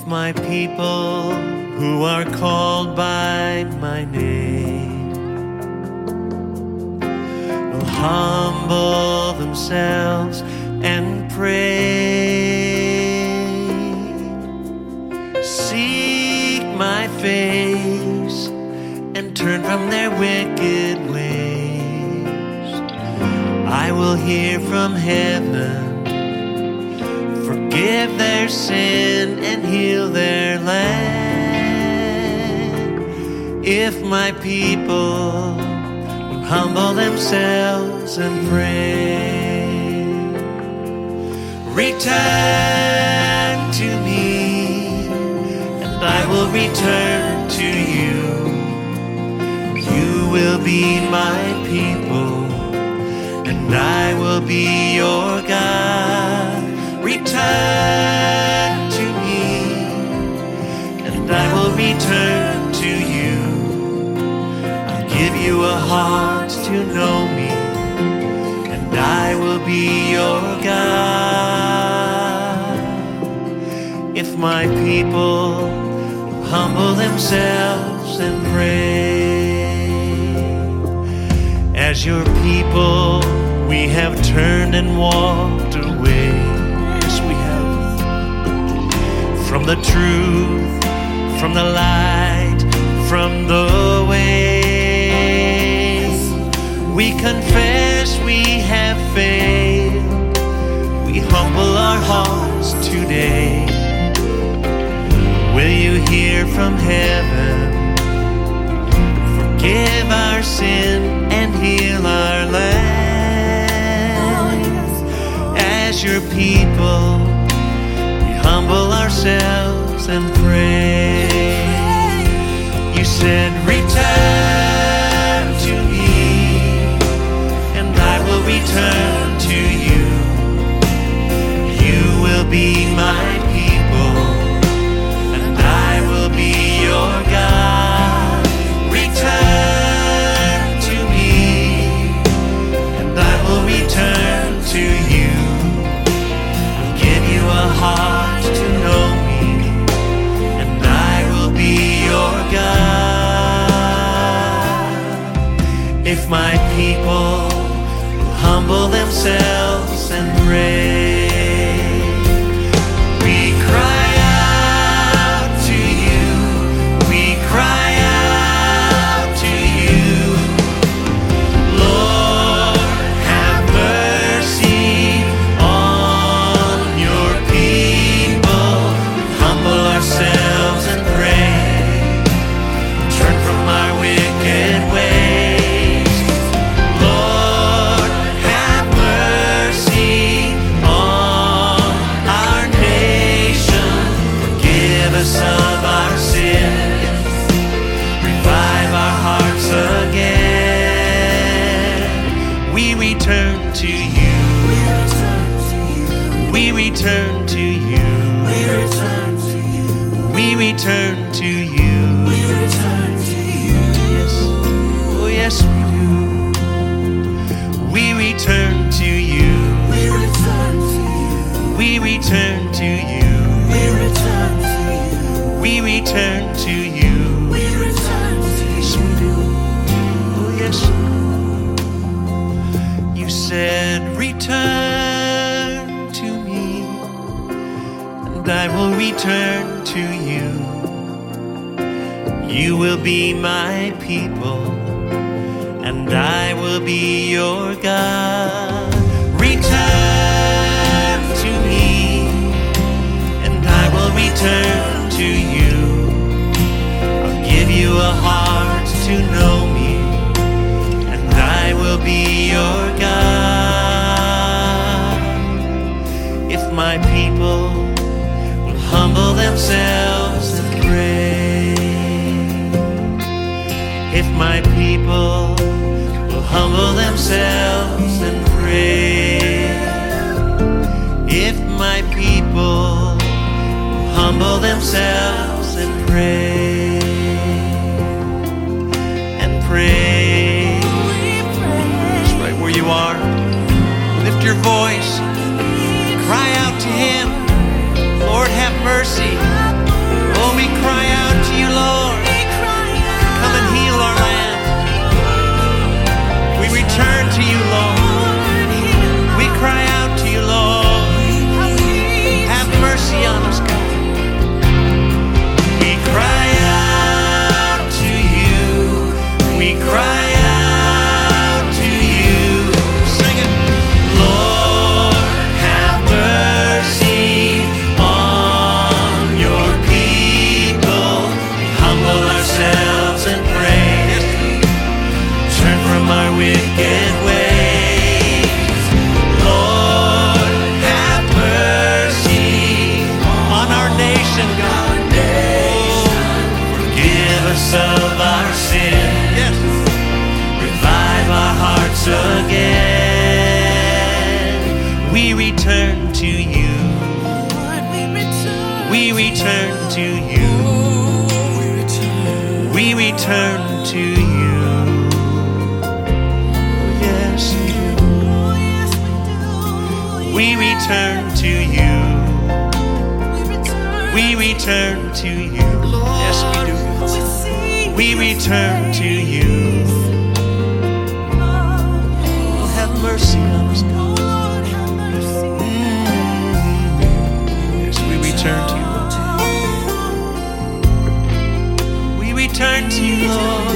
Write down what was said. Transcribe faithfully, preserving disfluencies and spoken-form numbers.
my people who are called by my name will humble themselves and pray, seek my face and turn from their wicked ways, I will hear from heaven, forgive their sin and heal their land. If my people will humble themselves and pray, return to me and I will return to you. You will be my people and I will be your God. Return to me, and I will return to you. I'll give you a heart to know me, and I will be your God. If my people will humble themselves and pray, as your people we have turned and walked away from the truth, from the light, from the way. We confess we have failed. We humble our hearts today. Will you hear from heaven? Forgive our sin and heal our land. As your people, humble ourselves and pray. You said, return to me, and I will return to you. You will be my people, and I will be your God. Return to me, and I will return to you. I'll give you a heart to know me, and I will be your God. If my people will humble themselves and pray, we cry out to you, we cry out to you. Lord, have mercy on your people. Humble ourselves and pray, turn from our wicked ways. Lord, have mercy on our nation. Forgive us of our sins, revive our hearts again. We return to you, we return to you. We return to you. We return to you. We return to you. Yes. Oh, yes, we do. We return to you. We return to you. We return to you. We return to you. We return to you. We return to you. Yes, we do. Oh, yes. You said, return to me, and I will return to you. You will be my people, and I will be your God. Return to me, and I will return to you. I'll give you a heart to know me, and I will be your God. If my people will humble themselves and pray, if my people will humble themselves and pray, if my people will humble themselves and pray, and pray, just right where you are, lift your voice, cry out to him, Lord, have mercy. return to you. Oh, yes, we do. We return to you. We return to you. Yes, we do. We return to you. Oh, have mercy on us, God. Yes, we return to you. We return to you, Lord.